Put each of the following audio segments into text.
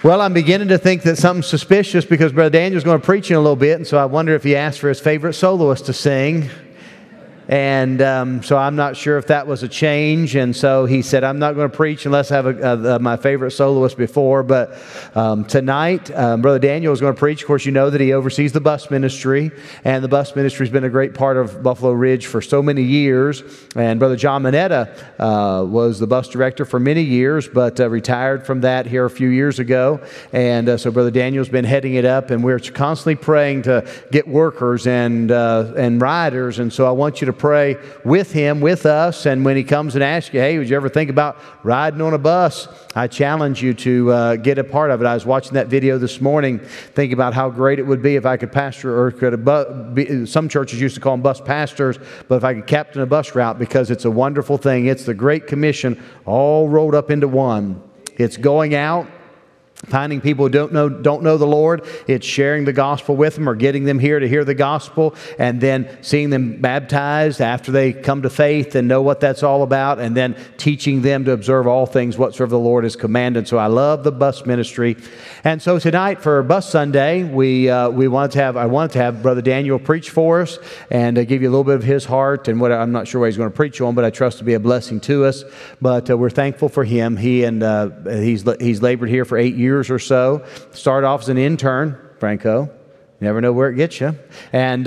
Well, I'm beginning to think that something's suspicious because Brother Daniel's going to preach in a little bit, and so I wonder if he asked for his favorite soloist to sing. And so I'm not sure if that was a change. And so he said, I'm not going to preach unless I have my favorite soloist before. But tonight, Brother Daniel is going to preach. Of course, you know that he oversees the bus ministry. And the bus ministry has been a great part of Buffalo Ridge for so many years. And Brother John Mineta was the bus director for many years, but retired from that here a few years ago. And so Brother Daniel's been heading it up. And we're constantly praying to get workers and riders. And so I want you to pray with him, with us, and when he comes and asks you, hey, would you ever think about riding on a bus? I challenge you to get a part of it. I was watching that video this morning, thinking about how great it would be if I could pastor, or some churches used to call them bus pastors, but if I could captain a bus route, because it's a wonderful thing. It's the Great Commission all rolled up into one. It's going out, finding people who don't know the Lord. It's sharing the gospel with them, or getting them here to hear the gospel, and then seeing them baptized after they come to faith and know what that's all about, and then teaching them to observe all things whatsoever the Lord has commanded. So I love the bus ministry. And so tonight for Bus Sunday, I wanted to have Brother Daniel preach for us and give you a little bit of his heart and what I'm not sure what he's going to preach on, but I trust to be a blessing to us. But we're thankful for him. He's labored here for 8 years or so. Started off as an intern, Franco. You never know where it gets you. And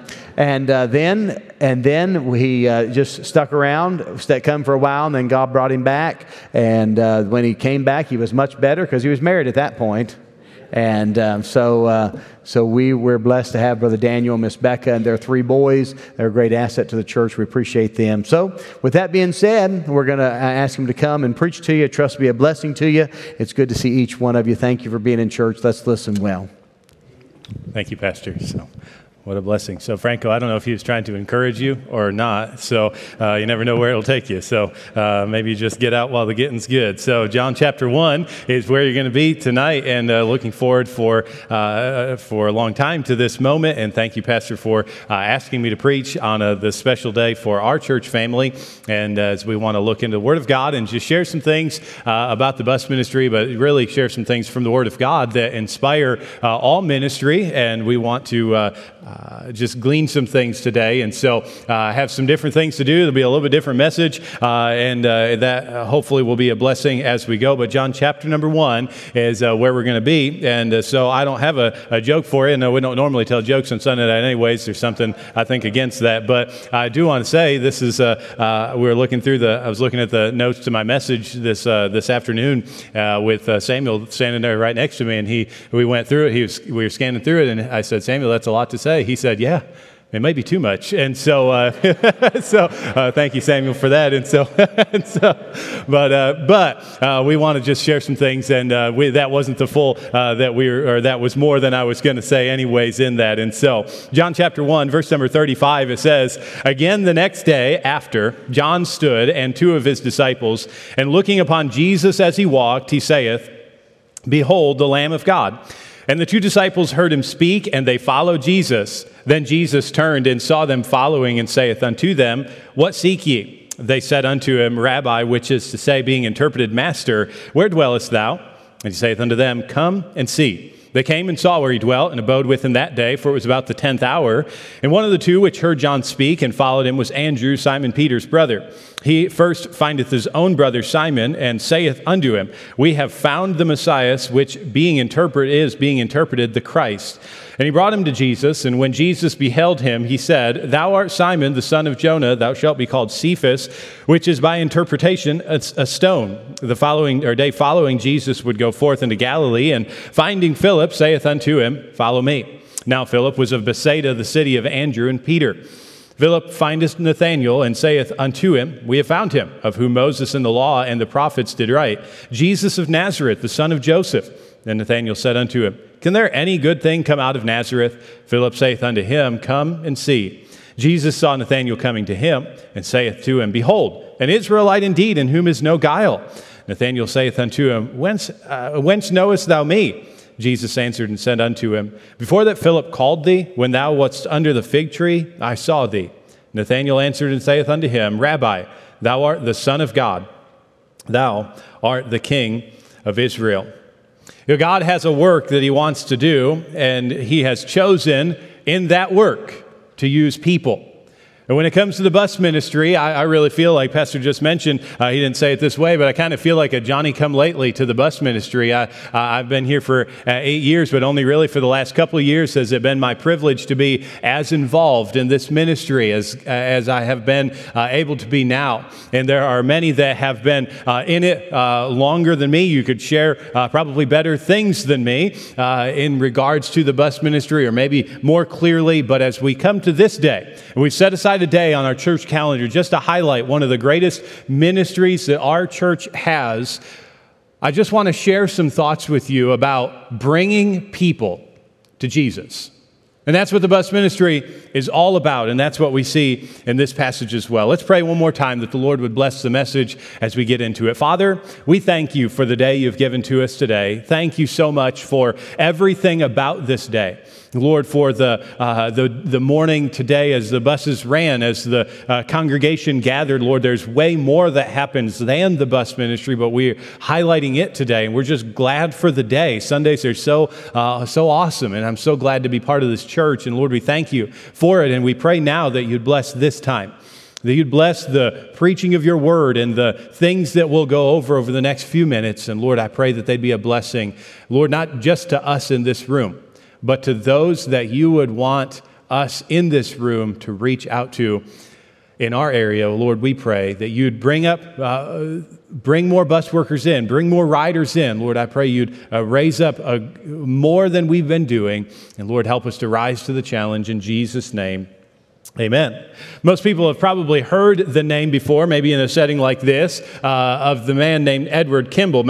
then he just stuck around, come for a while, and then God brought him back. And when he came back, he was much better because he was married at that point. And so we're blessed to have Brother Daniel and Miss Becca and their 3 boys. They're a great asset to the church. We appreciate them. So with that being said, we're going to ask him to come and preach to you. Trust to be a blessing to you. It's good to see each one of you. Thank you for being in church. Let's listen well. Thank you, Pastor. What a blessing. So, Franco, I don't know if he was trying to encourage you or not, so you never know where it'll take you. So maybe you just get out while the getting's good. So John chapter 1 is where you're going to be tonight, and looking forward for a long time to this moment. And thank you, Pastor, for asking me to preach on this special day for our church family. And as we want to look into the Word of God and just share some things about the bus ministry, but really share some things from the Word of God that inspire all ministry. And we want to just glean some things today. And so I have some different things to do. There'll be a little bit different message, and that hopefully will be a blessing as we go. But John chapter number 1 is where we're going to be. And so I don't have a joke for you. No, we don't normally tell jokes on Sunday night anyways. There's something I think against that. But I do want to say this is, I was looking at the notes to my message this afternoon with Samuel standing there right next to me, and we went through it. We were scanning through it, and I said, Samuel, that's a lot to say. He said, yeah, it may be too much. And so, thank you, Samuel, for that. But we want to just share some things, and that wasn't the full, that was more than I was going to say anyways in that. And so, John chapter 1, verse number 35, it says, again the next day after, John stood and 2 of his disciples, and looking upon Jesus as he walked, he saith, behold, the Lamb of God. And the 2 disciples heard him speak, and they followed Jesus. Then Jesus turned and saw them following, and saith unto them, what seek ye? They said unto him, Rabbi, which is to say, being interpreted, Master, where dwellest thou? And he saith unto them, come and see. They came and saw where he dwelt, and abode with him that day, for it was about the 10th hour. And one of the 2 which heard John speak and followed him was Andrew, Simon Peter's brother. He first findeth his own brother Simon, and saith unto him, we have found the Messiah, which being interpreted the Christ. And he brought him to Jesus, and when Jesus beheld him, he said, thou art Simon, the son of Jonah, thou shalt be called Cephas, which is by interpretation a stone. The day following, Jesus would go forth into Galilee, and finding Philip, saith unto him, follow me. Now Philip was of Bethsaida, the city of Andrew and Peter. Philip findeth Nathanael, and saith unto him, we have found him, of whom Moses and the law and the prophets did write, Jesus of Nazareth, the son of Joseph. Then Nathanael said unto him, can there any good thing come out of Nazareth? Philip saith unto him, come and see. Jesus saw Nathanael coming to him, and saith to him, behold, an Israelite indeed, in whom is no guile. Nathanael saith unto him, whence knowest thou me? Jesus answered and said unto him, before that Philip called thee, when thou wast under the fig tree, I saw thee. Nathanael answered and saith unto him, Rabbi, thou art the Son of God. Thou art the King of Israel. God has a work that he wants to do, and he has chosen in that work to use people. And when it comes to the bus ministry, I really feel like Pastor just mentioned, he didn't say it this way, but I kind of feel like a Johnny-come-lately to the bus ministry. I've been here for 8 years, but only really for the last couple of years has it been my privilege to be as involved in this ministry as I have been able to be now. And there are many that have been in it longer than me. You could share probably better things than me in regards to the bus ministry, or maybe more clearly. But as we come to this day, and we've set aside a day on our church calendar just to highlight one of the greatest ministries that our church has, I just want to share some thoughts with you about bringing people to Jesus. And that's what the bus ministry is all about, and that's what we see in this passage as well. Let's pray one more time that the Lord would bless the message as we get into it. Father, we thank you for the day you've given to us today. Thank you so much for everything about this day. Lord, for the morning today as the buses ran, as the congregation gathered, Lord, there's way more that happens than the bus ministry, but we're highlighting it today, and we're just glad for the day. Sundays are so awesome, and I'm so glad to be part of this church, and Lord, we thank you for it, and we pray now that you'd bless this time, that you'd bless the preaching of your word and the things that we'll go over the next few minutes, and Lord, I pray that they'd be a blessing, Lord, not just to us in this room, but to those that you would want us in this room to reach out to in our area. Lord, we pray that you'd bring more bus workers in, bring more riders in. Lord, I pray you'd raise up more than we've been doing. And Lord, help us to rise to the challenge in Jesus' name. Amen. Most people have probably heard the name before, maybe in a setting like this, of the man named Edward Kimball.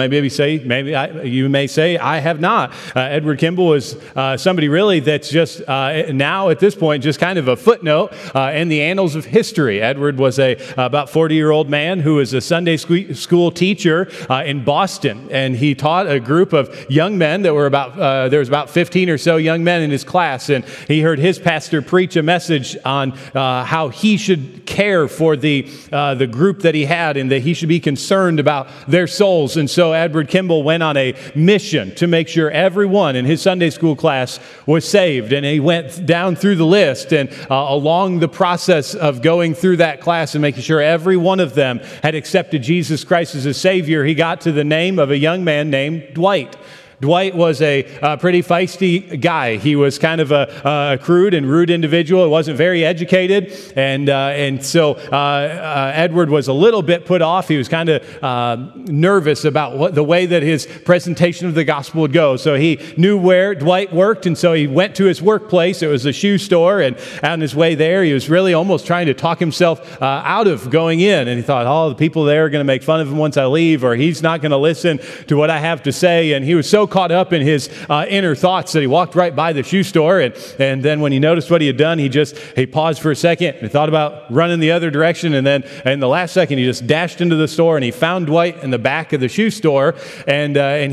You may say, I have not. Edward Kimball is somebody really that's just now at this point just kind of a footnote in the annals of history. Edward was a about 40-year-old man who was a Sunday school teacher in Boston, and he taught a group of young men that were there was about 15 or so young men in his class, and he heard his pastor preach a message on how he should care for the group that he had, and that he should be concerned about their souls. And so Edward Kimball went on a mission to make sure everyone in his Sunday school class was saved. And he went down through the list, and along the process of going through that class and making sure every one of them had accepted Jesus Christ as a Savior, he got to the name of a young man named Dwight. Dwight was a pretty feisty guy. He was kind of a crude and rude individual. He wasn't very educated, and so Edward was a little bit put off. He was kind of nervous about the way that his presentation of the gospel would go. So he knew where Dwight worked, and so he went to his workplace. It was a shoe store, and on his way there, he was really almost trying to talk himself out of going in. And he thought, oh, the people there are going to make fun of him once I leave, or he's not going to listen to what I have to say. And he was so caught up in his inner thoughts that he walked right by the shoe store, and then when he noticed what he had done, he paused for a second and thought about running the other direction, and then in the last second he just dashed into the store, and he found Dwight in the back of the shoe store, and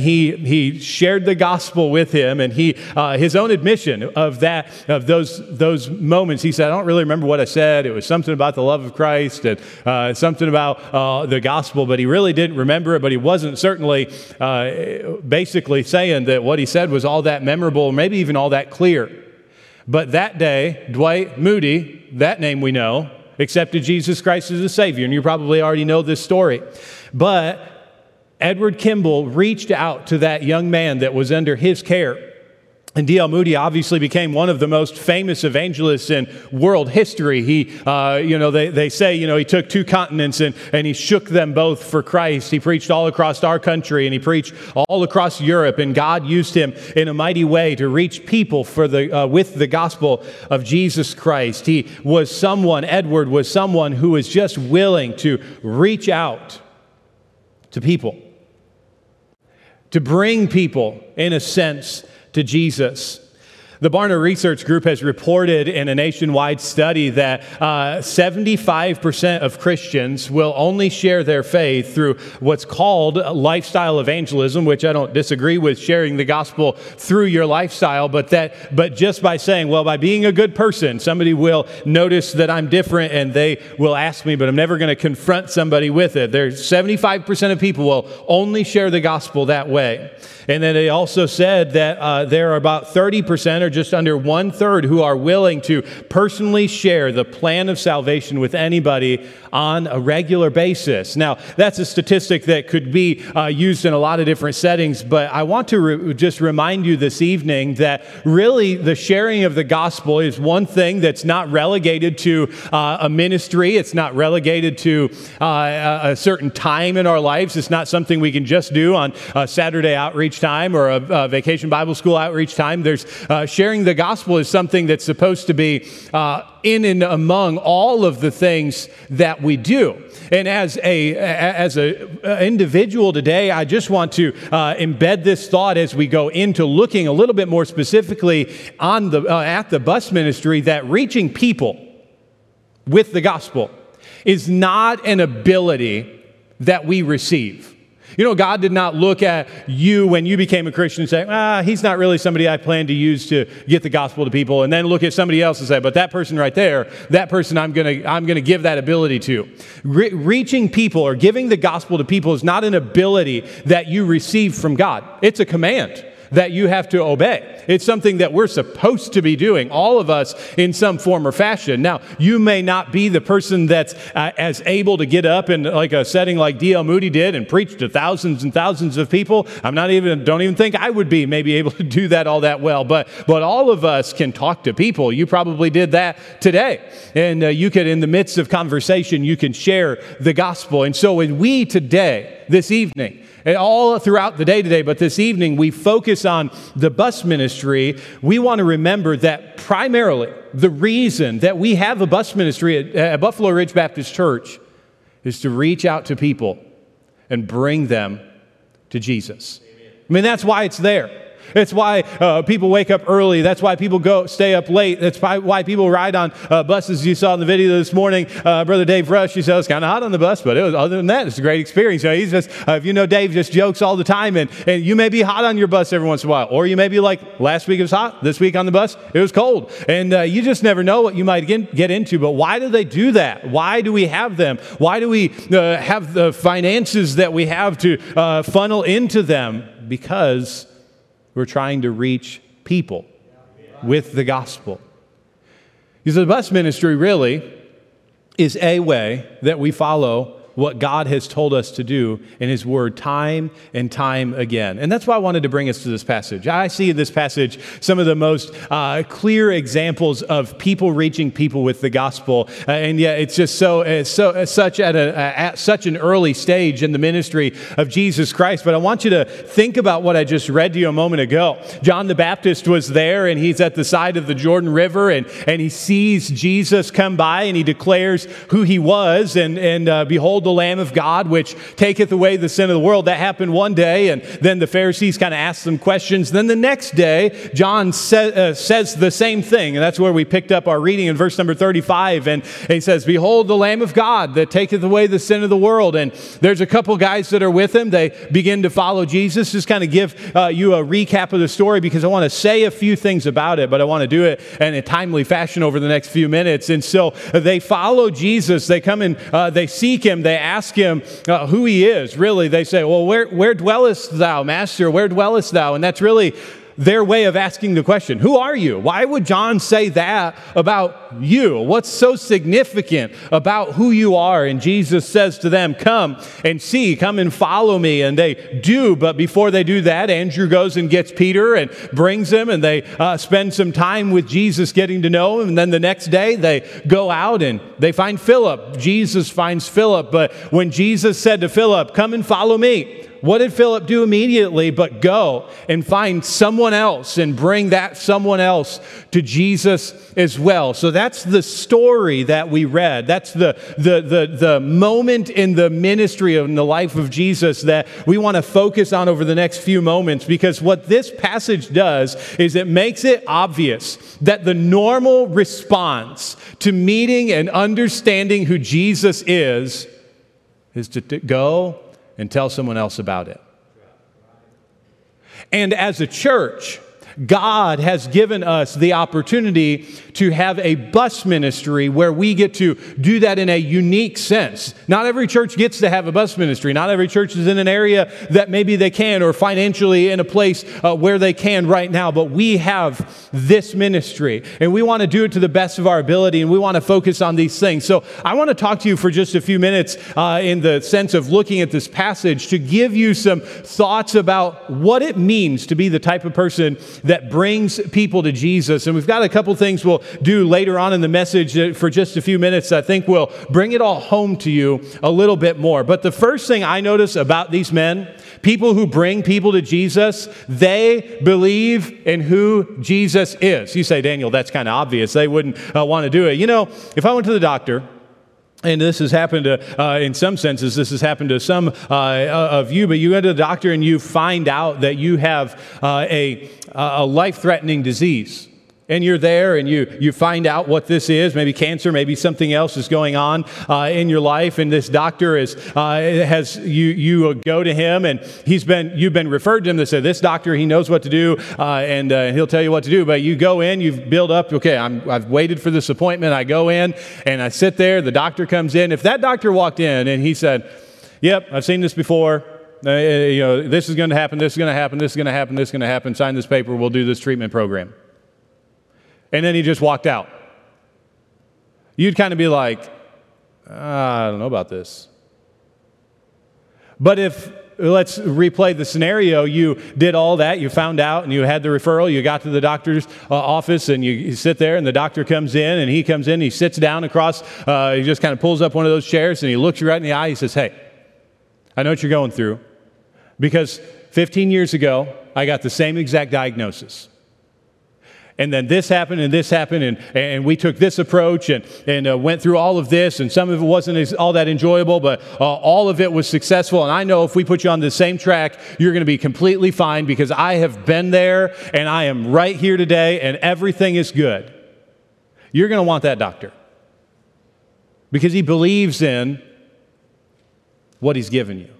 he shared the gospel with him, and his own admission of those moments, he said, I don't really remember what I said. It was something about the love of Christ and something about the gospel, but he really didn't remember it. But he wasn't certainly basically saying that what he said was all that memorable, maybe even all that clear. But that day, Dwight Moody, that name we know, accepted Jesus Christ as a Savior, and you probably already know this story. But Edward Kimball reached out to that young man that was under his care. And D.L. Moody obviously became one of the most famous evangelists in world history. They say, he took two continents and he shook them both for Christ. He preached all across our country, and he preached all across Europe. And God used him in a mighty way to reach people with the gospel of Jesus Christ. Edward was someone who was just willing to reach out to people, to bring people, in a sense, to Jesus. The Barna Research Group has reported in a nationwide study that 75% of Christians will only share their faith through what's called lifestyle evangelism, which I don't disagree with, sharing the gospel through your lifestyle, but just by saying, well, by being a good person, somebody will notice that I'm different and they will ask me, but I'm never going to confront somebody with it. There's 75% of people will only share the gospel that way. And then they also said that there are about 30%, or just under 1/3, who are willing to personally share the plan of salvation with anybody on a regular basis. Now, that's a statistic that could be used in a lot of different settings, but I want to just remind you this evening that really the sharing of the gospel is one thing that's not relegated to a ministry. It's not relegated to a certain time in our lives. It's not something we can just do on a Saturday outreach time or a vacation Bible school outreach time. There's sharing the gospel is something that's supposed to be in and among all of the things that we do. And as a individual today, I just want to embed this thought as we go into looking a little bit more specifically on at the bus ministry, that reaching people with the gospel is not an ability that we receive. You know, God did not look at you when you became a Christian and say, he's not really somebody I plan to use to get the gospel to people, and then look at somebody else and say, but that person right there, that person I'm gonna give that ability to. Reaching people or giving the gospel to people is not an ability that you receive from God. It's a command that you have to obey. It's something that we're supposed to be doing, all of us, in some form or fashion. Now, you may not be the person that's as able to get up in like a setting like D.L. Moody did and preach to thousands and thousands of people. Don't even think I would be maybe able to do that all that well. But all of us can talk to people. You probably did that today. And you could, in the midst of conversation, you can share the gospel. And so when we today, this evening, and all throughout the day today, but this evening, we focus on the bus ministry. We want to remember that primarily the reason that we have a bus ministry at Buffalo Ridge Baptist Church is to reach out to people and bring them to Jesus. I mean, that's why it's there. It's why people wake up early. That's why people stay up late. That's why people ride on buses. You saw in the video this morning, Brother Dave Rush, he said it was kind of hot on the bus, but other than that, it's a great experience. You know, he's just, if you know Dave, just jokes all the time, and you may be hot on your bus every once in a while, or you may be like, last week it was hot, this week on the bus, it was cold, and you just never know what you might get into. But why do they do that? Why do we have them? Why do we have the finances that we have to funnel into them? Because we're trying to reach people with the gospel. Because the bus ministry really is a way that we follow what God has told us to do in His Word time and time again. And that's why I wanted to bring us to this passage. I see in this passage some of the most clear examples of people reaching people with the gospel. And yet it's just such at such an early stage in the ministry of Jesus Christ. But I want you to think about what I just read to you a moment ago. John the Baptist was there, and he's at the side of the Jordan River, and he sees Jesus come by, and he declares who he was, and behold, the Lamb of God, which taketh away the sin of the world. That happened one day, and then the Pharisees kind of asked some questions. Then the next day, John says the same thing, and that's where we picked up our reading in verse number 35, and he says, behold the Lamb of God that taketh away the sin of the world. And there's a couple guys that are with him. They begin to follow Jesus. Just kind of give you a recap of the story, because I want to say a few things about it, but I want to do it in a timely fashion over the next few minutes. And so they follow Jesus. They come and they seek him. They ask him who he is. Really, they say, well, where dwellest thou, Master? Where dwellest thou? And that's really their way of asking the question, who are you? Why would John say that about you? What's so significant about who you are? And Jesus says to them, come and see, come and follow me. And they do, but before they do that, Andrew goes and gets Peter and brings him, and they spend some time with Jesus getting to know him. And then the next day they go out and they find Philip. Jesus finds Philip, but when Jesus said to Philip, come and follow me, What did Philip do immediately but go and find someone else and bring that someone else to Jesus as well? So that's the story that we read. That's the moment in the ministry of in the life of Jesus that we want to focus on over the next few moments, because what this passage does is it makes it obvious that the normal response to meeting and understanding who Jesus is to go and tell someone else about it. And as a church, God has given us the opportunity to have a bus ministry where we get to do that in a unique sense. Not every church gets to have a bus ministry. Not every church is in an area that maybe they can, or financially in a place where they can right now. But we have this ministry, and we want to do it to the best of our ability, and we want to focus on these things. So I want to talk to you for just a few minutes in the sense of looking at this passage to give you some thoughts about what it means to be the type of person that brings people to Jesus. And we've got a couple things we'll do later on in the message for just a few minutes I think will bring it all home to you a little bit more. But the first thing I notice about these men, people who bring people to Jesus, they believe in who Jesus is. You say, Daniel, that's kind of obvious. They wouldn't want to do it. You know, if I went to the doctor, and this has happened to, in some senses, this has happened to some of you, but you go to the doctor and you find out that you have a life-threatening disease. And you're there and you find out what this is, maybe cancer, maybe something else is going on in your life. And this doctor you go to him, and you've been referred to him. They said, this doctor, he knows what to do, and he'll tell you what to do. But you go in, you've built up, okay, I've waited for this appointment. I go in and I sit there. The doctor comes in. If that doctor walked in and he said, yep, I've seen this before. This is going to happen, this is going to happen, this is going to happen, this is going to happen. Sign this paper, we'll do this treatment program. And then he just walked out. You'd kind of be like, I don't know about this. But let's replay the scenario. You did all that, you found out, and you had the referral, you got to the doctor's office, and you sit there, and the doctor comes in, and he sits down across, he just kind of pulls up one of those chairs, and he looks you right in the eye, he says, hey, I know what you're going through, because 15 years ago, I got the same exact diagnosis. And then this happened, and we took this approach and went through all of this, and some of it wasn't all that enjoyable, but all of it was successful. And I know if we put you on the same track, you're going to be completely fine, because I have been there, and I am right here today, and everything is good. You're going to want that doctor, because he believes in what he's given you.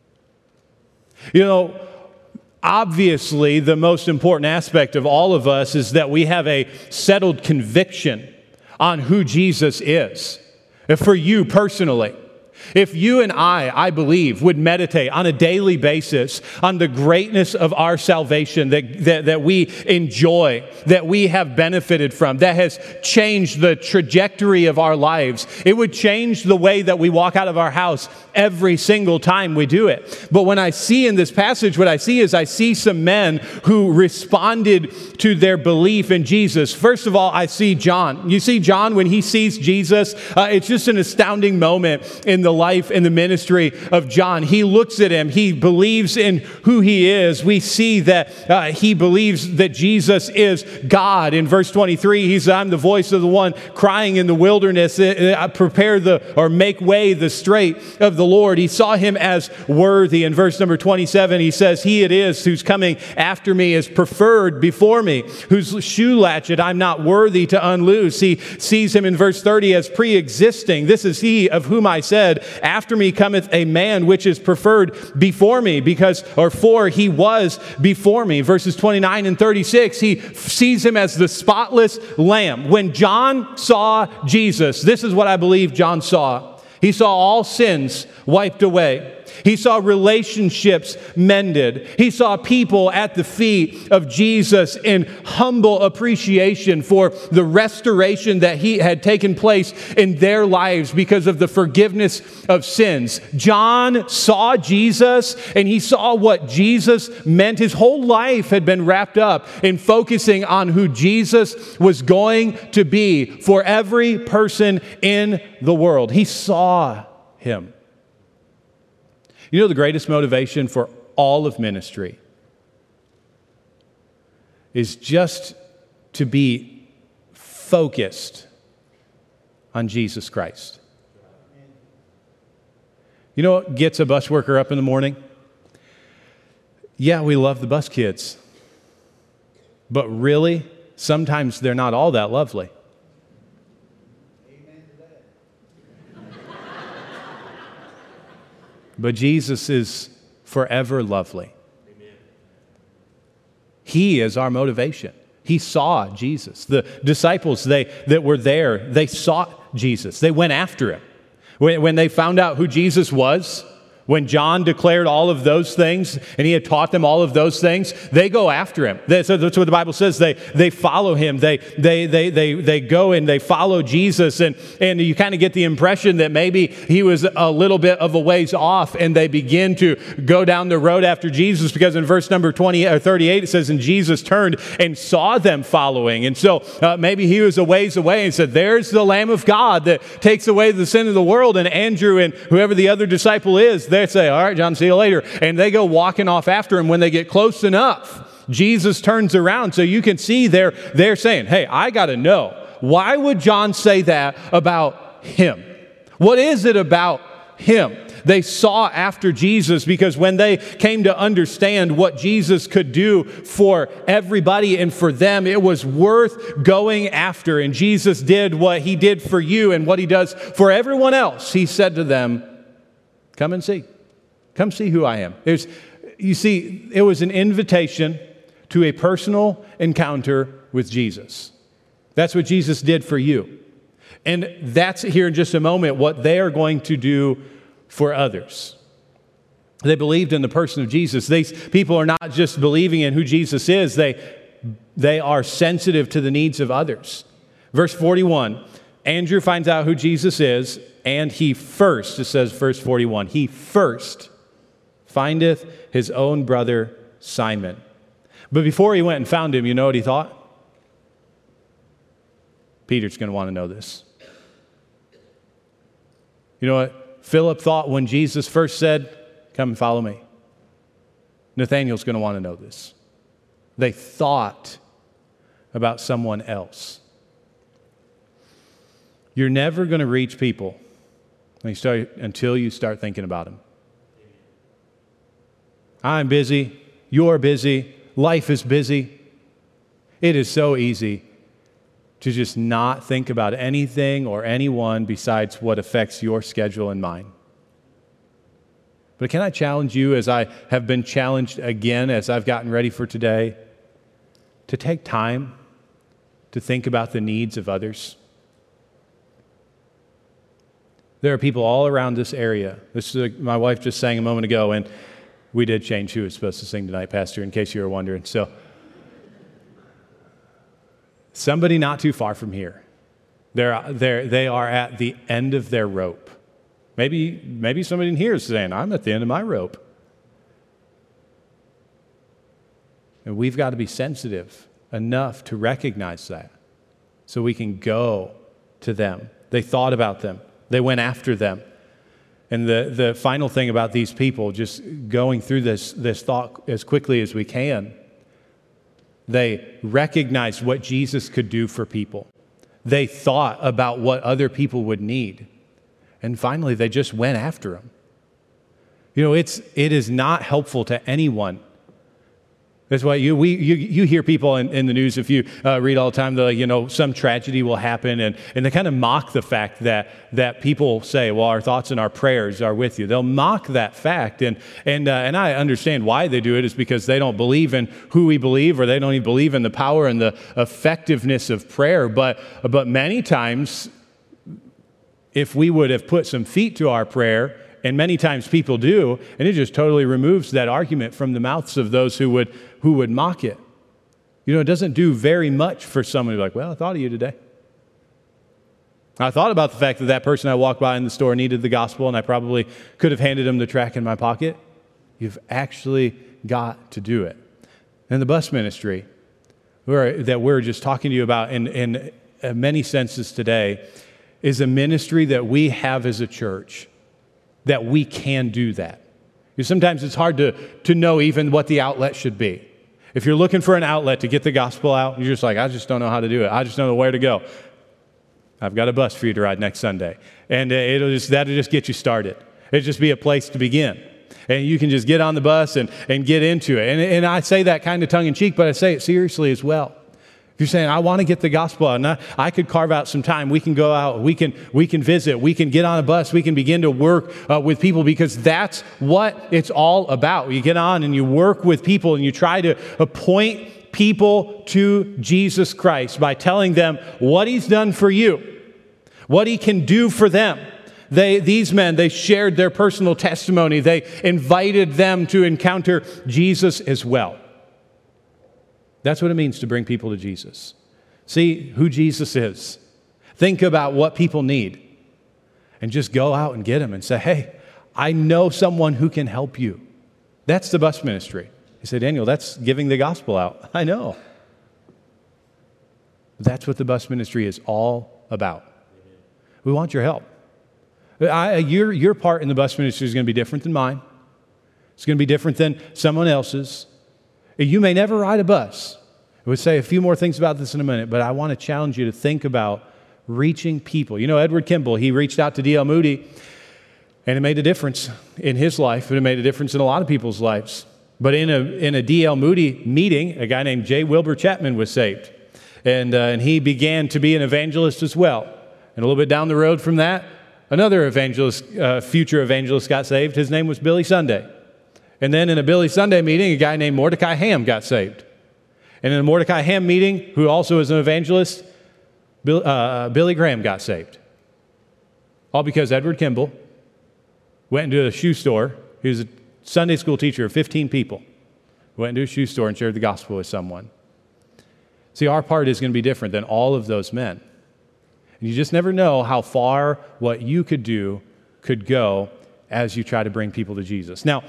You know, obviously, the most important aspect of all of us is that we have a settled conviction on who Jesus is. For you personally, if you and I believe, would meditate on a daily basis on the greatness of our salvation that we enjoy, that we have benefited from, that has changed the trajectory of our lives, it would change the way that we walk out of our house every single time we do it. But when I see in this passage, what I see is I see some men who responded to their belief in Jesus. First of all, I see John. You see John, when he sees Jesus, it's just an astounding moment in the life and the ministry of John. He looks at him. He believes in who he is. We see that he believes that Jesus is God. In verse 23, he says, I'm the voice of the one crying in the wilderness, make way the straight of the Lord. He saw him as worthy. In verse number 27, he says, he it is who's coming after me is preferred before me, whose shoe latchet I'm not worthy to unloose. He sees him in verse 30 as pre-existing. This is he of whom I said, after me cometh a man which is preferred before me, for he was before me. Verses 29 and 36, he sees him as the spotless lamb. When John saw Jesus, this is what I believe John saw. He saw all sins wiped away. He saw relationships mended. He saw people at the feet of Jesus in humble appreciation for the restoration that he had taken place in their lives because of the forgiveness of sins. John saw Jesus, and he saw what Jesus meant. His whole life had been wrapped up in focusing on who Jesus was going to be for every person in the world. He saw him. You know the greatest motivation for all of ministry is just to be focused on Jesus Christ. You know what gets a bus worker up in the morning? Yeah, we love the bus kids. But really, sometimes they're not all that lovely. But Jesus is forever lovely. He is our motivation. He saw Jesus. The disciples that were there, they sought Jesus. They went after him. When they found out who Jesus was, when John declared all of those things and he had taught them all of those things, they go after him. So that's what the Bible says. They follow him. They go and they follow Jesus. And you kind of get the impression that maybe he was a little bit of a ways off, and they begin to go down the road after Jesus, because in verse number 20 or 38 it says, and Jesus turned and saw them following. And so maybe he was a ways away and said, there's the Lamb of God that takes away the sin of the world. And Andrew and whoever the other disciple is, they say, all right, John, see you later. And they go walking off after him. When they get close enough, Jesus turns around. So you can see they're saying, hey, I got to know, why would John say that about him? What is it about him? They saw after Jesus because when they came to understand what Jesus could do for everybody and for them, it was worth going after. And Jesus did what he did for you and what he does for everyone else. He said to them, come and see. Come see who I am. You see, it was an invitation to a personal encounter with Jesus. That's what Jesus did for you. And that's here in just a moment what they are going to do for others. They believed in the person of Jesus. These people are not just believing in who Jesus is, they are sensitive to the needs of others. Verse 41, Andrew finds out who Jesus is, and he first, it says verse 41, he first findeth his own brother Simon. But before he went and found him, you know what he thought? Peter's going to want to know this. You know what Philip thought when Jesus first said, come and follow me? Nathanael's going to want to know this. They thought about someone else. You're never going to reach people until you start thinking about them. I'm busy. You're busy. Life is busy. It is so easy to just not think about anything or anyone besides what affects your schedule and mine. But can I challenge you, as I have been challenged again as I've gotten ready for today, to take time to think about the needs of others? There are people all around this area. My wife just sang a moment ago, and we did change who was supposed to sing tonight, Pastor, in case you were wondering. So, somebody not too far from here. They are at the end of their rope. Maybe somebody in here is saying, I'm at the end of my rope. And we've got to be sensitive enough to recognize that so we can go to them. They thought about them. They went after them. And the final thing about these people, just going through this thought as quickly as we can, they recognized what Jesus could do for people. They thought about what other people would need. And finally, they just went after him. You know, it is not helpful to anyone. That's why you hear people in the news, if you read all the time, they're like, some tragedy will happen, and they kind of mock the fact that people say, well, our thoughts and our prayers are with you. They'll mock that fact, and I understand why they do it, is because they don't believe in who we believe, or they don't even believe in the power and the effectiveness of prayer. But many times, if we would have put some feet to our prayer, and many times people do, and it just totally removes that argument from the mouths of those who would mock it. It doesn't do very much for someone to be like, well, I thought of you today. I thought about the fact that person I walked by in the store needed the gospel, and I probably could have handed them the tract in my pocket. You've actually got to do it. And the bus ministry that we're just talking to you about in many senses today is a ministry that we have as a church, that we can do that. Sometimes it's hard to know even what the outlet should be. If you're looking for an outlet to get the gospel out, you're just like, I just don't know how to do it. I just don't know where to go. I've got a bus for you to ride next Sunday. And that'll just get you started. It'll just be a place to begin. And you can just get on the bus and get into it. And I say that kind of tongue-in-cheek, but I say it seriously as well. If you're saying, I want to get the gospel out, and I could carve out some time. We can go out. We can visit. We can get on a bus. We can begin to work with people, because that's what it's all about. You get on and you work with people and you try to point people to Jesus Christ by telling them what He's done for you, what He can do for them. These men, they shared their personal testimony. They invited them to encounter Jesus as well. That's what it means to bring people to Jesus. See who Jesus is. Think about what people need. And just go out and get them and say, hey, I know someone who can help you. That's the bus ministry. You say, Daniel, that's giving the gospel out. I know. That's what the bus ministry is all about. We want your help. Your part in the bus ministry is going to be different than mine. It's going to be different than someone else's. You may never ride a bus. We'll say a few more things about this in a minute, but I want to challenge you to think about reaching people. You know, Edward Kimball, he reached out to D.L. Moody, and it made a difference in his life, and it made a difference in a lot of people's lives. But in a D.L. Moody meeting, a guy named J. Wilbur Chapman was saved, and he began to be an evangelist as well. And a little bit down the road from that, another evangelist, future evangelist, got saved. His name was Billy Sunday. And then in a Billy Sunday meeting, a guy named Mordecai Ham got saved. And in a Mordecai Ham meeting, who also is an evangelist, Billy Graham got saved. All because Edward Kimball went into a shoe store. He was a Sunday school teacher of 15 people. Went into a shoe store and shared the gospel with someone. See, our part is going to be different than all of those men. And you just never know how far what you could do could go as you try to bring people to Jesus. Now,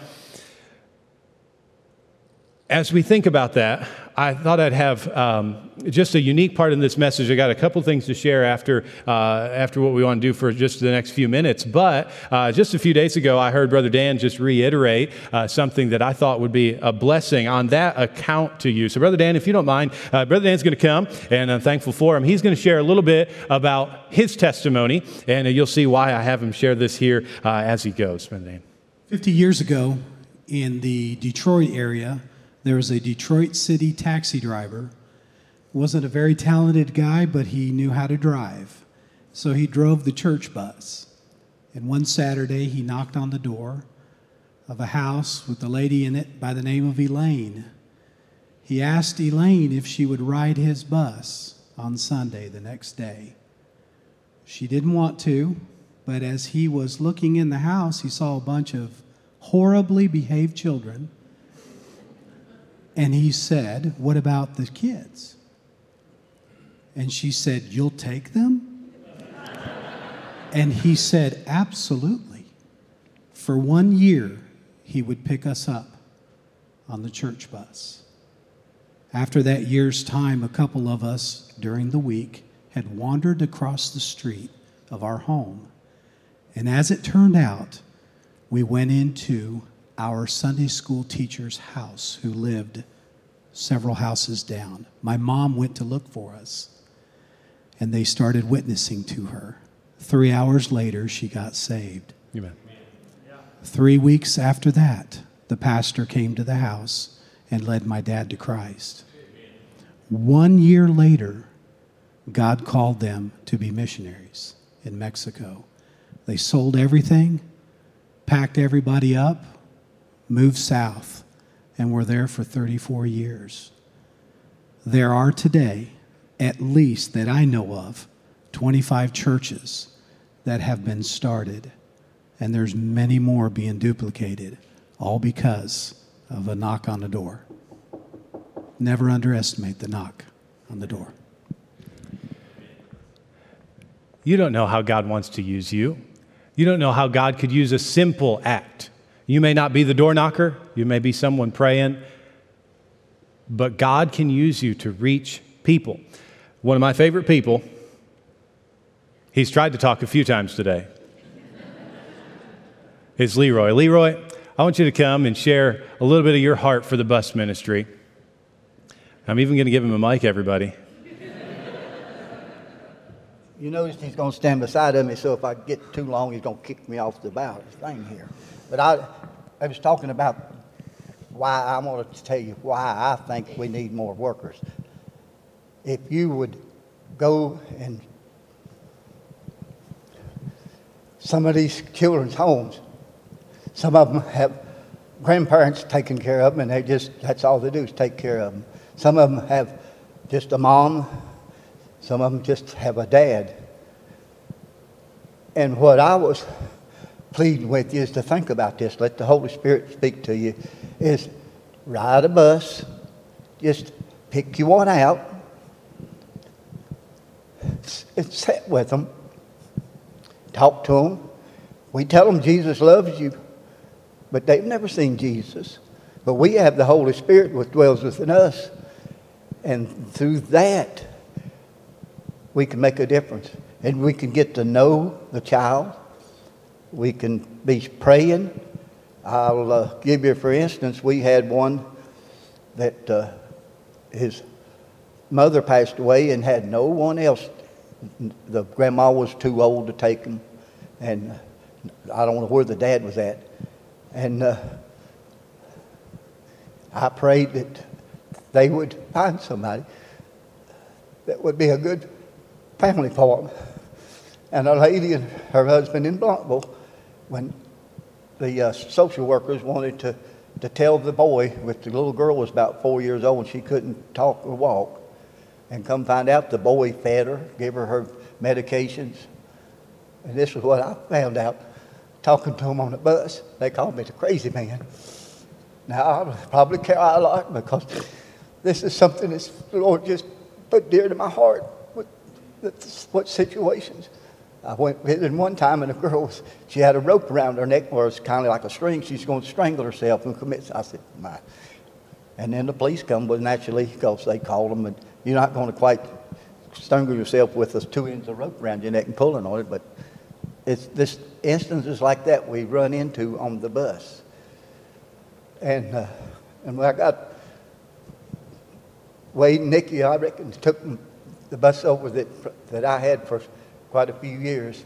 as we think about that, I thought I'd have just a unique part in this message. I got a couple things to share after what we want to do for just the next few minutes. But just a few days ago, I heard Brother Dan just reiterate something that I thought would be a blessing on that account to you. So Brother Dan, if you don't mind, Brother Dan's going to come, and I'm thankful for him. He's going to share a little bit about his testimony, and you'll see why I have him share this here as he goes. Brother Dan. 50 years ago, in the Detroit area, there was a Detroit City taxi driver. Wasn't a very talented guy, but he knew how to drive. So he drove the church bus. And one Saturday, he knocked on the door of a house with a lady in it by the name of Elaine. He asked Elaine if she would ride his bus on Sunday, the next day. She didn't want to, but as he was looking in the house, he saw a bunch of horribly behaved children. And he said, what about the kids? And she said, you'll take them? And he said, absolutely. For 1 year, he would pick us up on the church bus. After that year's time, a couple of us during the week had wandered across the street of our home. And as it turned out, we went into our Sunday school teacher's house, who lived several houses down. My mom went to look for us, and they started witnessing to her. 3 hours later, she got saved. Amen. 3 weeks after that, the pastor came to the house and led my dad to Christ. 1 year later, God called them to be missionaries in Mexico. They sold everything, packed everybody up, moved south, and were there for 34 years. There are today, at least that I know of, 25 churches that have been started, and there's many more being duplicated, all because of a knock on the door. Never underestimate the knock on the door. You don't know how God wants to use you. You don't know how God could use a simple act. You may not be the door knocker. You may be someone praying. But God can use you to reach people. One of my favorite people, he's tried to talk a few times today, is Leroy. Leroy, I want you to come and share a little bit of your heart for the bus ministry. I'm even going to give him a mic, everybody. You notice he's going to stand beside of me, so if I get too long, he's going to kick me off the thing here. But I was talking about why I wanted to tell you why I think we need more workers. If you would go and some of these children's homes, some of them have grandparents taking care of them, and that's all they do is take care of them. Some of them have just a mom, some of them just have a dad. And what I was pleading with you is to think about this. Let the Holy Spirit speak to you. Is ride a bus, just pick you one out, and sit with them, talk to them. We tell them Jesus loves you, but they've never seen Jesus. But we have the Holy Spirit which dwells within us. And through that, we can make a difference. And we can get to know the child. We can be praying. I'll give you, for instance, we had one that his mother passed away and had no one else. The grandma was too old to take him. And I don't know where the dad was at. And I prayed that they would find somebody that would be a good family for them. And a lady and her husband in Bluntville, when the social workers wanted to tell the boy, which the little girl was about 4 years old and she couldn't talk or walk, and come find out the boy fed her, gave her medications. And this is what I found out talking to them on the bus. They called me the crazy man. Now, I probably care a lot because this is something that the Lord just put dear to my heart. What situations. I went visiting one time, and a girl, she had a rope around her neck where it's kind of like a string. She's going to strangle herself and commit. I said, my. And then the police come, but naturally, because they called them, and you're not going to quite strangle yourself with those 2 ends of rope around your neck and pulling on it, but it's this instances like that we run into on the bus. And when I got Wade and Nikki, I reckon, took the bus over that I had for quite a few years.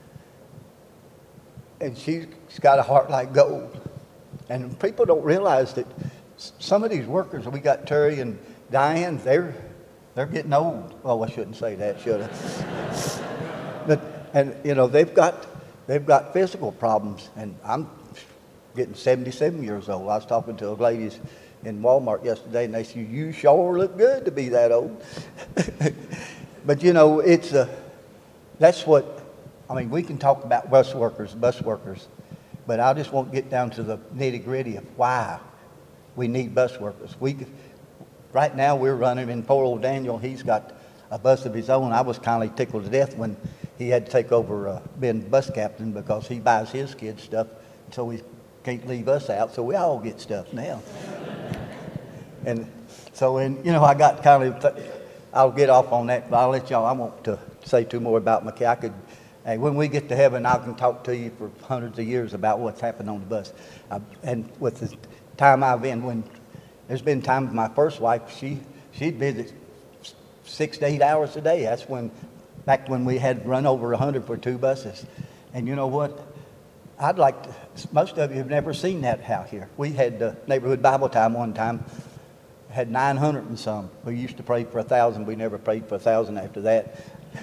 And she's got a heart like gold. And people don't realize that some of these workers, we got Terry and Diane, they're getting old. Oh, I shouldn't say that, should I? And you know, they've got physical problems, and I'm getting 77 years old. I was talking to ladies in Walmart yesterday, and they said, "You sure look good to be that old." But you know, that's what I mean. We can talk about bus workers, but I just won't get down to the nitty gritty of why we need bus workers. Right now we're running, and poor old Daniel, he's got a bus of his own. I was kind of tickled to death when he had to take over being bus captain because he buys his kids stuff, so he can't leave us out. So we all get stuff now. And so, you know, I got kind of. I'll get off on that, but I'll let y'all. I want to say two more about McKay. When we get to heaven, I can talk to you for hundreds of years about what's happened on the bus. And with the time I've been, when there's been times with my first wife, she'd visit 6 to 8 hours a day. That's back when we had run over 100 for 2 buses. And you know what? Most of you have never seen that out here. We had neighborhood Bible time one time. Had 900 and some. We used to pray for 1,000. We never prayed for 1,000 after that.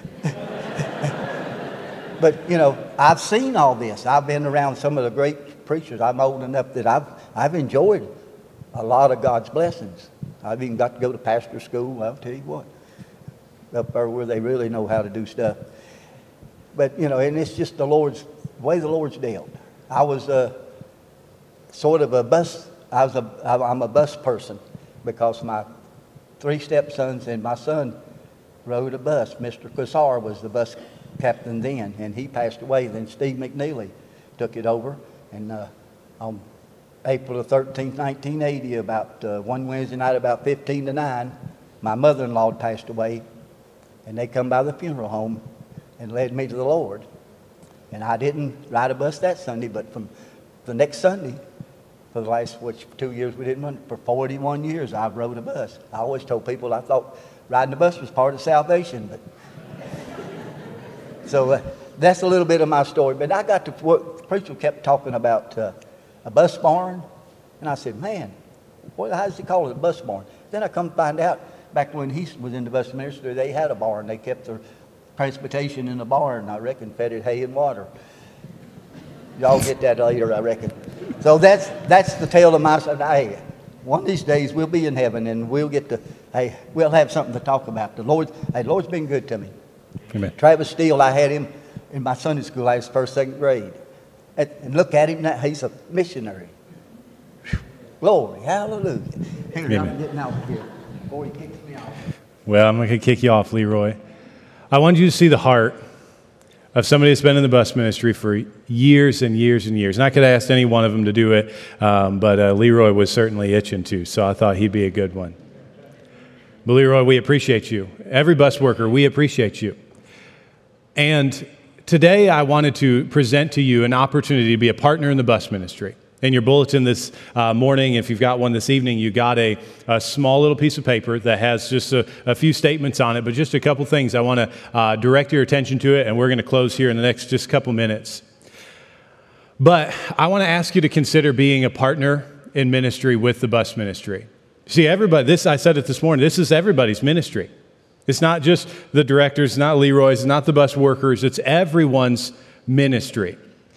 But you know, I've seen all this. I've been around some of the great preachers. I'm old enough that I've enjoyed a lot of God's blessings. I've even got to go to pastor school. I'll tell you what, up there where they really know how to do stuff. But you know, and it's just the way the Lord's dealt. I was sort of a bus. I'm a bus person. Because my 3 stepsons and my son rode a bus. Mr. Quasar was the bus captain then, and he passed away. Then Steve McNeely took it over. And on April the 13th, 1980, about one Wednesday night, about 15 to 9, my mother-in-law passed away. And they come by the funeral home and led me to the Lord. And I didn't ride a bus that Sunday, but from the next Sunday, for the last 2 years we didn't run. For 41 years I've rode a bus. I always told people I thought riding a bus was part of salvation. But so that's a little bit of my story. But I got to work. The preacher kept talking about a bus barn, and I said, man, how does he call it a bus barn? Then I come to find out, back when he was in the bus ministry, they had a barn. They kept their transportation in the barn, I reckon, fed it hay and water. Y'all get that later, I reckon. So that's the tale of my son. Hey, one of these days we'll be in heaven and we'll get to, hey, we'll have something to talk about. The Lord's been good to me. Amen. Travis Steele, I had him in my Sunday school. I was first, second grade. And look at him now, he's a missionary. Whew. Glory, hallelujah. Here, I'm getting out of here before he kicks me off. Well, I'm going to kick you off, Leroy. I want you to see the heart of somebody that's been in the bus ministry for years and years and years. And I could have asked any one of them to do it, but Leroy was certainly itching to, so I thought he'd be a good one. But Leroy, we appreciate you. Every bus worker, we appreciate you. And today I wanted to present to you an opportunity to be a partner in the bus ministry. In your bulletin this morning, if you've got one this evening, you got a small little piece of paper that has just a few statements on it, but just a couple things. I want to direct your attention to it, and we're going to close here in the next just couple minutes. But I want to ask you to consider being a partner in ministry with the bus ministry. See, everybody, I said it this morning, this is everybody's ministry. It's not just the directors, not Leroy's, not the bus workers, it's everyone's ministry.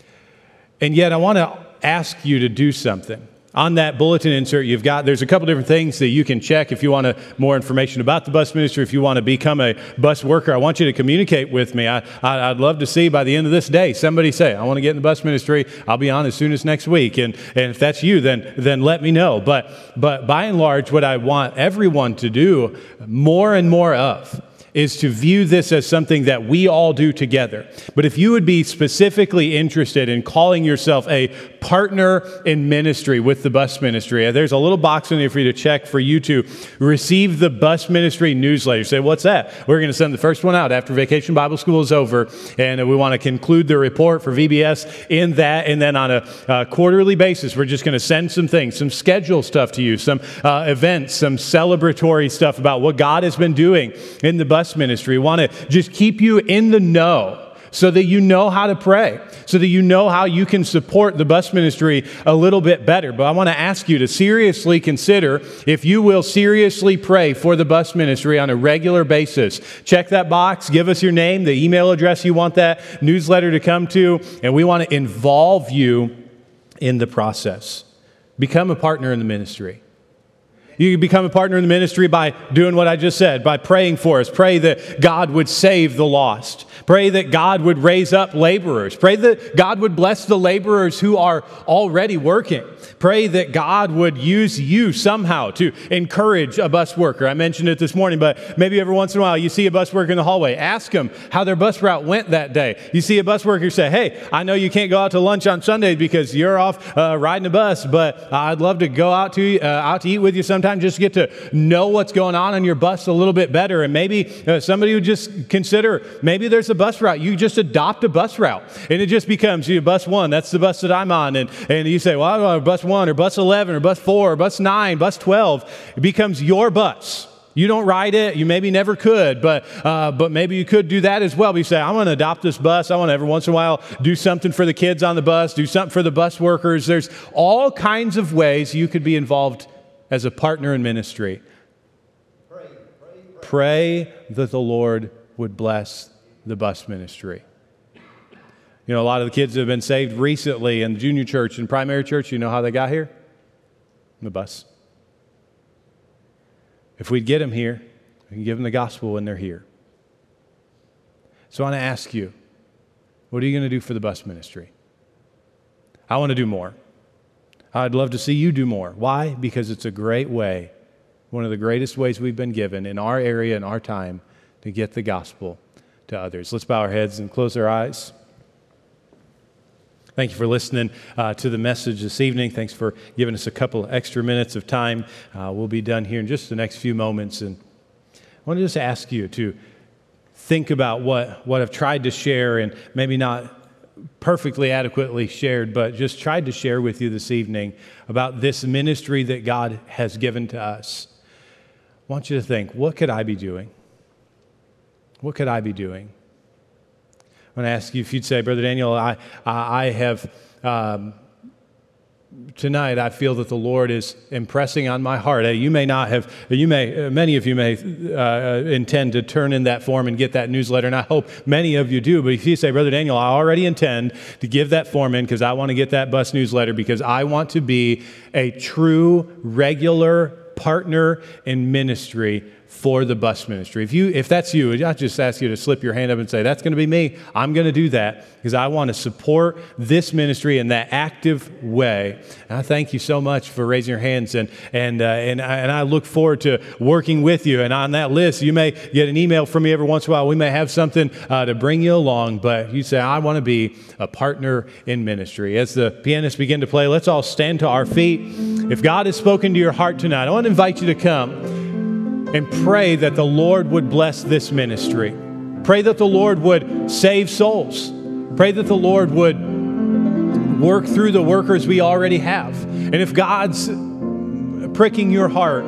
And yet I want to ask you to do something. On that bulletin insert there's a couple different things that you can check if you want more information about the bus ministry, if you want to become a bus worker. I want you to communicate with me. I'd love to see by the end of this day, somebody say, I want to get in the bus ministry. I'll be on as soon as next week. And if that's you, then let me know. But by and large, what I want everyone to do more and more of is to view this as something that we all do together. But if you would be specifically interested in calling yourself a partner in ministry with the bus ministry, there's a little box in there for you to check for you to receive the bus ministry newsletter. You say, what's that? We're going to send the first one out after Vacation Bible School is over, and we want to conclude the report for VBS in that, and then on a quarterly basis, we're just going to send some things, some schedule stuff to you, some events, some celebratory stuff about what God has been doing in the bus ministry. We want to just keep you in the know so that you know how to pray, so that you know how you can support the bus ministry a little bit better. But I want to ask you to seriously consider if you will seriously pray for the bus ministry on a regular basis. Check that box, give us your name, the email address you want that newsletter to come to, and we want to involve you in the process. Become a partner in the ministry. You can become a partner in the ministry by doing what I just said, by praying for us. Pray that God would save the lost. Pray that God would raise up laborers. Pray that God would bless the laborers who are already working. Pray that God would use you somehow to encourage a bus worker. I mentioned it this morning, but maybe every once in a while you see a bus worker in the hallway. Ask them how their bus route went that day. You see a bus worker say, hey, I know you can't go out to lunch on Sundays because you're off riding a bus, but I'd love to go out to eat with you sometime, just get to know what's going on your bus a little bit better. And maybe somebody would just consider, maybe there's a bus route. You just adopt a bus route. And it just becomes bus 1. That's the bus that I'm on. And you say, well, I don't know, bus 1 or bus 11 or bus 4 or bus 9, bus 12. It becomes your bus. You don't ride it. You maybe never could, but maybe you could do that as well. But you say, I want to adopt this bus. I want to every once in a while do something for the kids on the bus, do something for the bus workers. There's all kinds of ways you could be involved as a partner in ministry. Pray that the Lord would bless the bus ministry. You know, a lot of the kids that have been saved recently in the junior church and primary church, you know how they got here? On the bus. If we'd get them here, we can give them the gospel when they're here. So I want to ask you, what are you going to do for the bus ministry? I want to do more. I'd love to see you do more. Why? Because it's a great way, one of the greatest ways we've been given in our area and our time to get the gospel to others. Let's bow our heads and close our eyes. Thank you for listening to the message this evening. Thanks for giving us a couple extra minutes of time. We'll be done here in just the next few moments. And I want to just ask you to think about what I've tried to share and maybe not perfectly adequately shared, but just tried to share with you this evening about this ministry that God has given to us. I want you to think, what could I be doing? What could I be doing? I'm going to ask you if you'd say, Brother Daniel, I have, tonight I feel that the Lord is impressing on my heart. Many of you may intend to turn in that form and get that newsletter, and I hope many of you do. But if you say, Brother Daniel, I already intend to give that form in because I want to get that bus newsletter because I want to be a true, regular partner in ministry for the bus ministry. If that's you, I just ask you to slip your hand up and say, that's going to be me. I'm going to do that because I want to support this ministry in that active way. And I thank you so much for raising your hands, and I look forward to working with you. And on that list, you may get an email from me every once in a while. We may have something to bring you along, but you say, I want to be a partner in ministry. As the pianists begin to play, let's all stand to our feet. If God has spoken to your heart tonight, I want to invite you to come and pray that the Lord would bless this ministry. Pray that the Lord would save souls. Pray that the Lord would work through the workers we already have. And if God's pricking your heart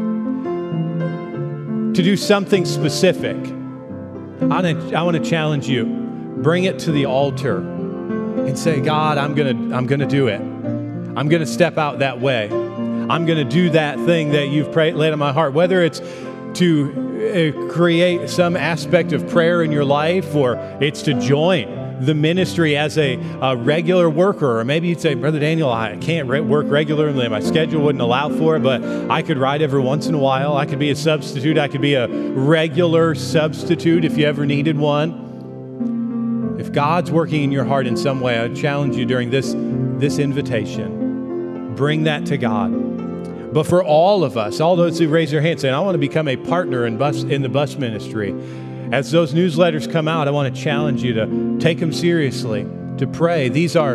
to do something specific, I want to challenge you. Bring it to the altar and say, God, I'm gonna do it. I'm going to step out that way. I'm going to do that thing that you've laid on my heart, whether it's to create some aspect of prayer in your life, or it's to join the ministry as a regular worker. Or maybe you'd say, Brother Daniel, I can't work regularly. My schedule wouldn't allow for it, but I could ride every once in a while. I could be a substitute. I could be a regular substitute if you ever needed one. If God's working in your heart in some way, I challenge you during this invitation, bring that to God. But for all of us, all those who raise their hands saying, I want to become a partner in the bus ministry, as those newsletters come out, I want to challenge you to take them seriously, to pray. These are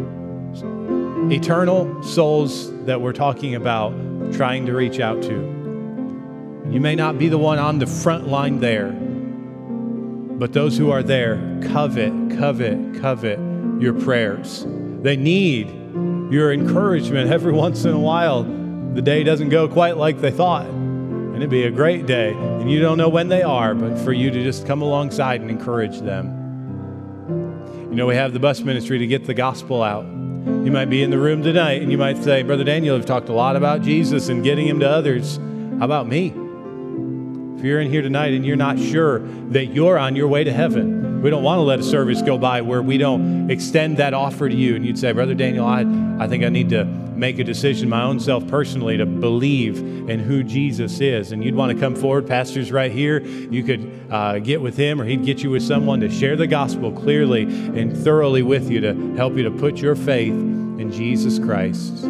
eternal souls that we're talking about trying to reach out to. You may not be the one on the front line there, but those who are there covet your prayers. They need your encouragement every once in a while. The day doesn't go quite like they thought, and it'd be a great day, and you don't know when they are, but for you to just come alongside and encourage them. You know, we have the bus ministry to get the gospel out. You might be in the room tonight, and you might say, Brother Daniel, you've talked a lot about Jesus and getting him to others. How about me? If you're in here tonight and you're not sure that you're on your way to heaven, we don't want to let a service go by where we don't extend that offer to you. And you'd say, Brother Daniel, I think I need to make a decision my own self personally to believe in who Jesus is. And you'd want to come forward. Pastor's right here. You could get with him, or he'd get you with someone to share the gospel clearly and thoroughly with you, to help you to put your faith in Jesus Christ.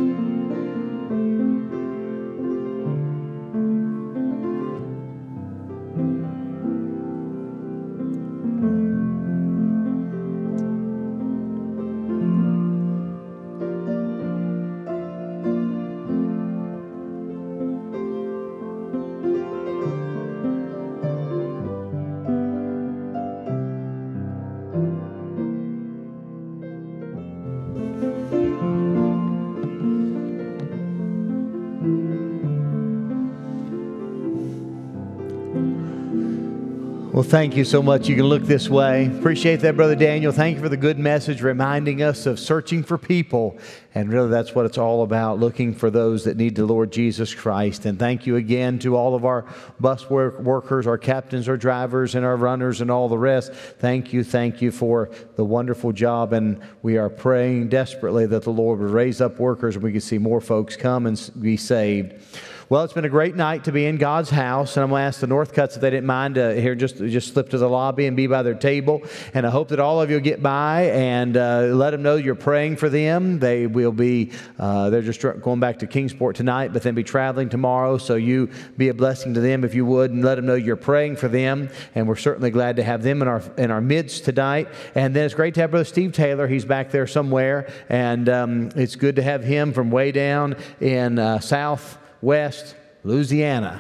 Well, thank you so much. You can look this way. Appreciate that, Brother Daniel. Thank you for the good message, reminding us of searching for people. And really, that's what it's all about, looking for those that need the Lord Jesus Christ. And thank you again to all of our bus workers, our captains, our drivers, and our runners, and all the rest. Thank you for the wonderful job. And we are praying desperately that the Lord would raise up workers and we can see more folks come and be saved. Well, it's been a great night to be in God's house, and I'm going to ask the Northcutts if they didn't mind to here just slip to the lobby and be by their table. And I hope that all of you will get by and let them know you're praying for them. They will be they're just going back to Kingsport tonight, but then be traveling tomorrow. So you be a blessing to them if you would, and let them know you're praying for them. And we're certainly glad to have them in our midst tonight. And then it's great to have Brother Steve Taylor. He's back there somewhere, and it's good to have him from way down in Southwest Louisiana.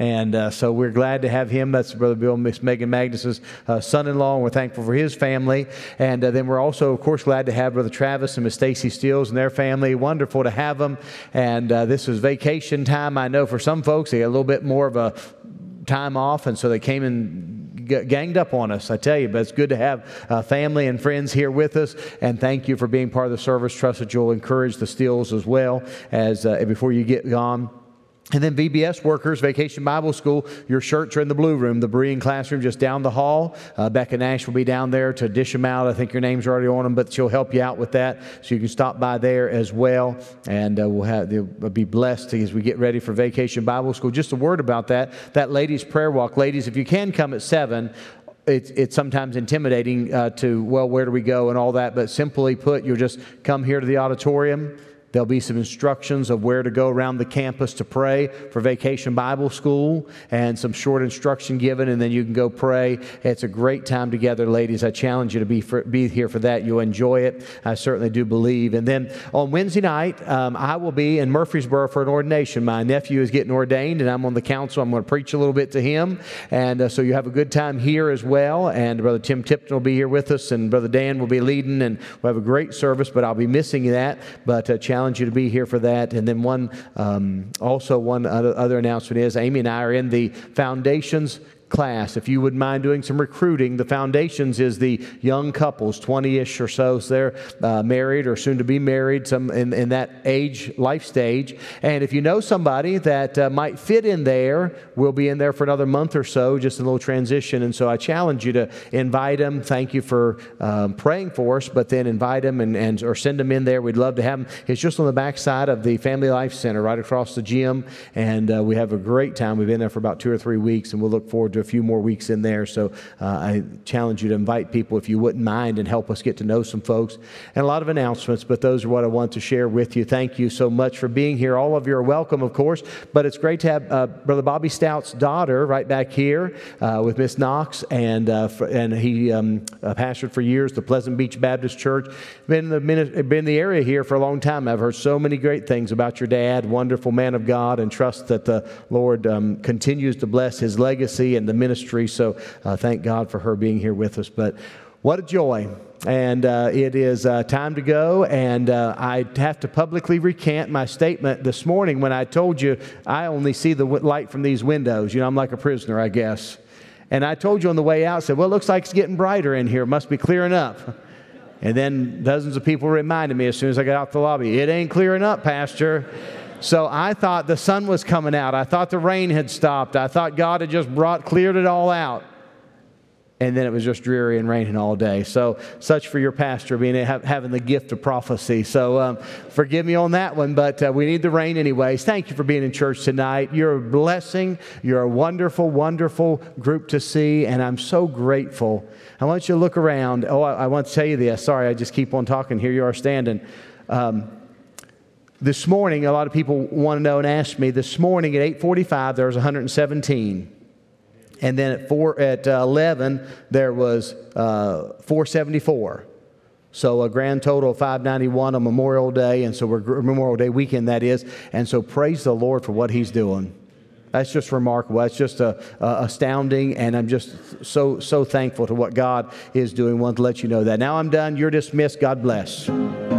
And so we're glad to have him. That's Brother Bill and Miss Megan Magnus's son-in-law, and we're thankful for his family. And then we're also, of course, glad to have Brother Travis and Miss Stacy Steels and their family. Wonderful to have them. And this is vacation time. I know for some folks, they got a little bit more of a time off, and so they came and ganged up on us, I tell you. But it's good to have family and friends here with us, and thank you for being part of the service. Trust that you'll encourage the Steels as well as before you get gone. And then VBS workers, Vacation Bible School, your shirts are in the blue room, the Berean classroom just down the hall. Becca Nash will be down there to dish them out. I think your name's already on them, but she'll help you out with that. So you can stop by there as well. And they'll be blessed as we get ready for Vacation Bible School. Just a word about that. That ladies' prayer walk. Ladies, if you can come at 7, it's sometimes intimidating to, well, where do we go and all that. But simply put, you'll just come here to the auditorium. There'll be some instructions of where to go around the campus to pray for Vacation Bible School, and some short instruction given, and then you can go pray. It's a great time together, ladies. I challenge you to be here for that. You'll enjoy it. I certainly do believe. And then on Wednesday night, I will be in Murfreesboro for an ordination. My nephew is getting ordained, and I'm on the council. I'm going to preach a little bit to him. And so you have a good time here as well. And Brother Tim Tipton will be here with us, and Brother Dan will be leading, and we'll have a great service, but I'll be missing that. But challenge you to be here for that. And then one other announcement is Amy and I are in the Foundations class. If you would mind doing some recruiting, the Foundations is the young couples, 20-ish or so. So they're married or soon to be married, some in that life stage. And if you know somebody that might fit in there, we'll be in there for another month or so, just a little transition. And so I challenge you to invite them. Thank you for praying for us, but then invite them or send them in there. We'd love to have them. It's just on the back side of the Family Life Center, right across the gym. And we have a great time. We've been there for about 2 or 3 weeks, and we'll look forward to a few more weeks in there. So I challenge you to invite people if you wouldn't mind, and help us get to know some folks. And a lot of announcements, but those are what I want to share with you. Thank you so much for being here. All of you are welcome, of course, but it's great to have Brother Bobby Stout's daughter right back here with Miss Knox, and he pastored for years the Pleasant Beach Baptist Church. Been in the area here for a long time. I've heard so many great things about your dad. Wonderful man of God, and trust that the Lord continues to bless his legacy and the ministry. So thank God for her being here with us. But what a joy. And it is time to go. And I have to publicly recant my statement this morning when I told you I only see the light from these windows. You know, I'm like a prisoner, I guess. And I told you on the way out, said, well, it looks like it's getting brighter in here. It must be clearing up. And then dozens of people reminded me as soon as I got out the lobby, it ain't clearing up, Pastor. So I thought the sun was coming out. I thought the rain had stopped. I thought God had just cleared it all out. And then it was just dreary and raining all day. So such for your pastor having the gift of prophecy. So forgive me on that one, but we need the rain anyways. Thank you for being in church tonight. You're a blessing. You're a wonderful, wonderful group to see, and I'm so grateful. I want you to look around. Oh, I want to tell you this. Sorry, I just keep on talking. Here you are standing. This morning, a lot of people want to know and ask me, this morning at 8:45, there was 117. And then at 11, there was 474. So a grand total of 591 on Memorial Day, and so Memorial Day weekend, that is. And so praise the Lord for what He's doing. That's just remarkable. That's just astounding, and I'm just so thankful to what God is doing. I want to let you know that. Now I'm done. You're dismissed. God bless.